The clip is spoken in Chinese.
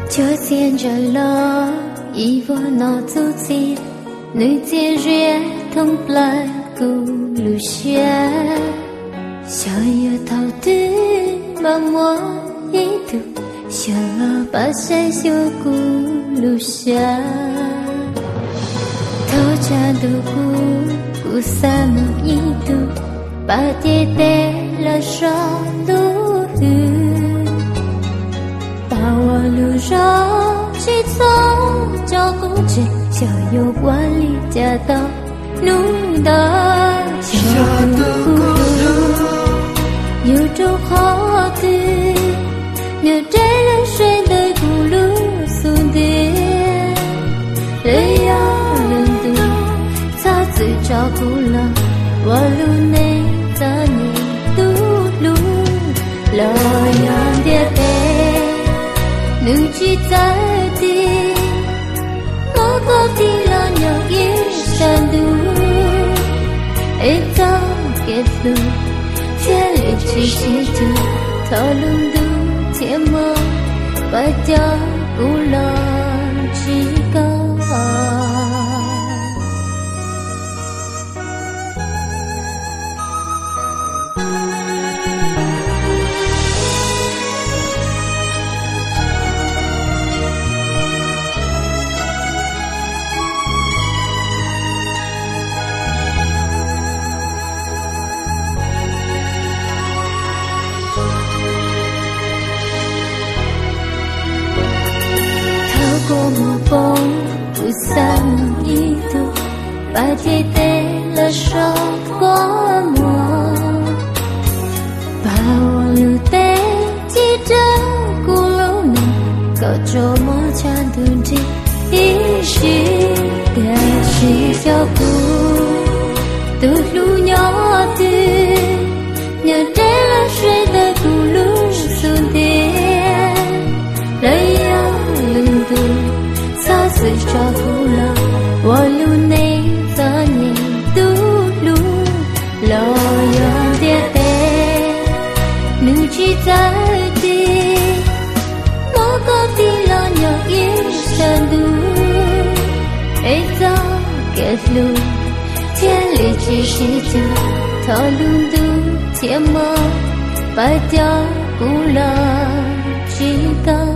就见着了一窝脑足迹，女见热痛来咕噜下，小叶头的把我一度，小了把山修咕噜下，头家的咕三么一度，把爹爹了上路去。把我路上去走照顾着小有管理家到路的小咕噜有种好的有这人水的咕噜苏的人呀人的他最照顾了我路内在你嘟噜老样的nữ chỉ在地，我个地浪有一山路，一早结束，千里去西渡，讨论度天么，把家古老之高。过我风不散一度，把爹爹了手过我，把我留在记着咕噜呢，搞着我全都这一时的是小姑，都路鸟的，鸟摘了水的咕噜苏的。最照顾了我路内在你嘟噜老样的爱女只在地我个地浪有一山路一早给路天里只是就讨论度天么白掉古老知道